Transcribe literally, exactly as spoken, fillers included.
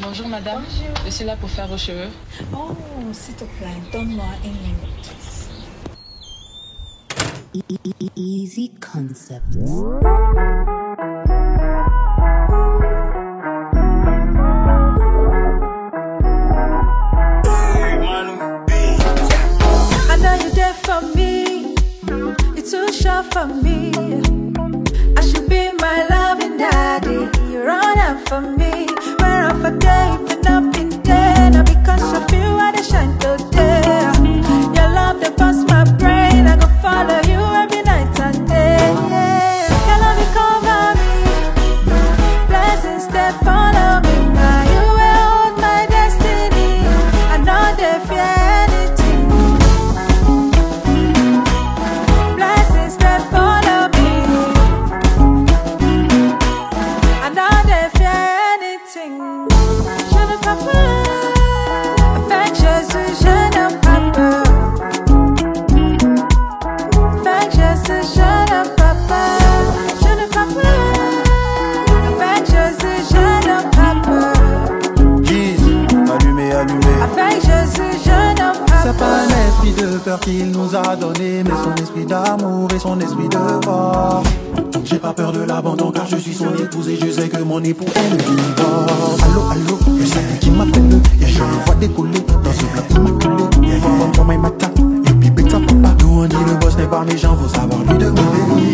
Bonjour madame, Bonjour. Je suis là pour faire vos cheveux. Oh, s'il te plaît, donne-moi une minute. Easy Concept. I know you're there for me. You're too sure for me. I should be my loving daddy. You're on out for me. Where I'm for day, if not been there. Now because of you, I dey shine today. Your love, they bust my brain. I go follow you every night and day. Yeah. Your love, it cover me. Blessings, they follow me. Now you will hold my destiny. I know they fear anything. Blessings, they follow me. I know they fear anything. Je ne peux pas. Avec Jésus, je ne peux pas. Avec Jésus, je ne peux pas. Je ne peux pas. Avec Jésus, je ne peux pas. Jeez, allumé, allumé. Avec Jésus, je ne peux pas. C'est pas un esprit de peur qu'il nous a donné, mais son esprit d'amour et son esprit de force. J'ai pas peur de l'abandon car je suis son épouse et je sais que mon époux est le divorce. Allô, allô, je sais qui m'appelle. Yeah, je le vois décoller dans ce plat immaculé. Yeah, from my matin, et puis big papa. Nous on dit le boss n'est pas méchant, faut savoir lui demander.